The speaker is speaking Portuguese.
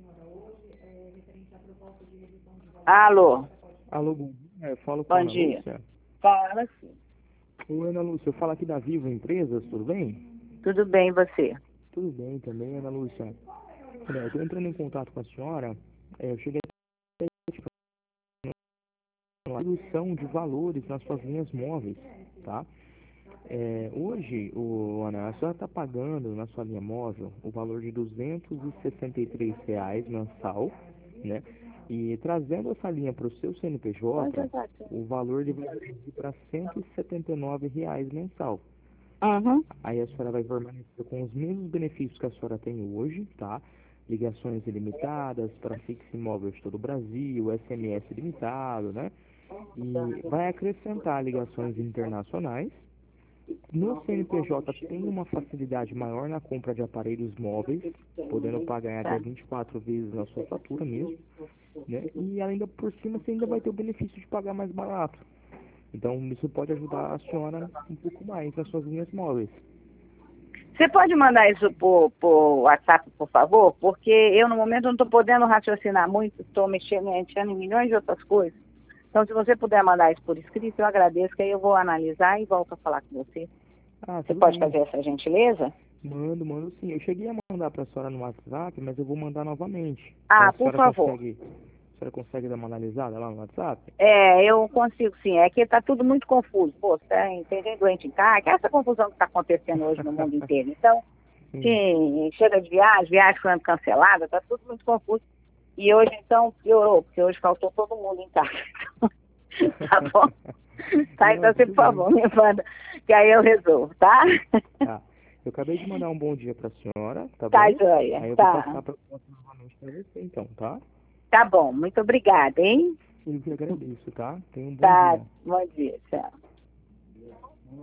Alô, Alô, bom dia. Eu falo com a bom Ana dia. Lúcia. Fala sim. Oi, Ana Lúcia. Eu falo aqui da Viva Empresas, tudo bem? Tudo bem, e você? Tudo bem também, Ana Lúcia. Olha, eu estou entrando em contato com a senhora. Eu cheguei a uma redução de valores nas suas linhas móveis, tá? Hoje, Ana, a senhora está pagando na sua linha móvel o valor de R$ 263 mensal, né? E trazendo essa linha para o seu CNPJ, o valor ele vai reduzir para R$ 179 mensal. Uhum. Aí a senhora vai permanecer com os mesmos benefícios que a senhora tem hoje, tá? Ligações ilimitadas para fixo imóvel de todo o Brasil, SMS ilimitado, né? E vai acrescentar ligações internacionais. No CNPJ tem uma facilidade maior na compra de aparelhos móveis, podendo pagar até Tá. 24 vezes na sua fatura mesmo, né? E ainda por cima você ainda vai ter o benefício de pagar mais barato. Então isso pode ajudar a senhora um pouco mais nas suas linhas móveis. Você pode mandar isso por WhatsApp, por favor? Porque eu, no momento, não estou podendo raciocinar muito, estou mexendo em milhões de outras coisas. Então, se você puder mandar isso por escrito, eu agradeço, que aí eu vou analisar e volto a falar com você. Ah, Você tudo pode bem. fazer essa gentileza? Mando sim. Eu cheguei a mandar para a senhora no WhatsApp, mas eu vou mandar novamente. Ah, por favor. A senhora consegue dar uma analisada lá no WhatsApp? Eu consigo sim. É que está tudo muito confuso. Pô, tem gente doente em casa, que é essa confusão que está acontecendo hoje no mundo inteiro. Então, Sim. sim, chega de viagem sendo cancelada, está tudo muito confuso. E hoje, então, piorou, porque hoje faltou todo mundo em casa. Tá bom? Tá, então Não, você, por tudo bem. favor, me manda, que aí eu resolvo, tá? Tá. Eu acabei de mandar um bom dia para a senhora, tá Tá, bom? joia, Aí eu vou tá. passar para novamente para você, então, tá? Tá bom, muito obrigada, hein? Eu que agradeço, tá? Tenha um bom Tá, dia. bom dia, tchau.